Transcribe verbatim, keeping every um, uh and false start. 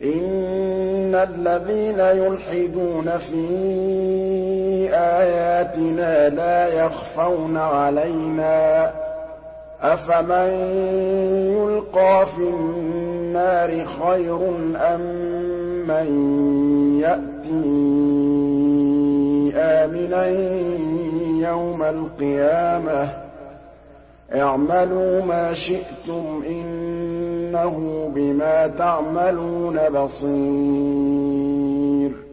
إِنَّ الَّذِينَ يُلْحِدُونَ فِي آيَاتِنَا لَا يَخْفَوْنَ عَلَيْنَا ۗ أَفَمَن يُلْقَىٰ فِي النَّارِ خَيْرٌ أَم مَّن يَأْتِي آمِنًا يَوْمَ الْقِيَامَةِ ۚ اعْمَلُوا مَا شِئْتُمْ إِنَّهُ بِمَا تَعْمَلُونَ بَصِيرٌ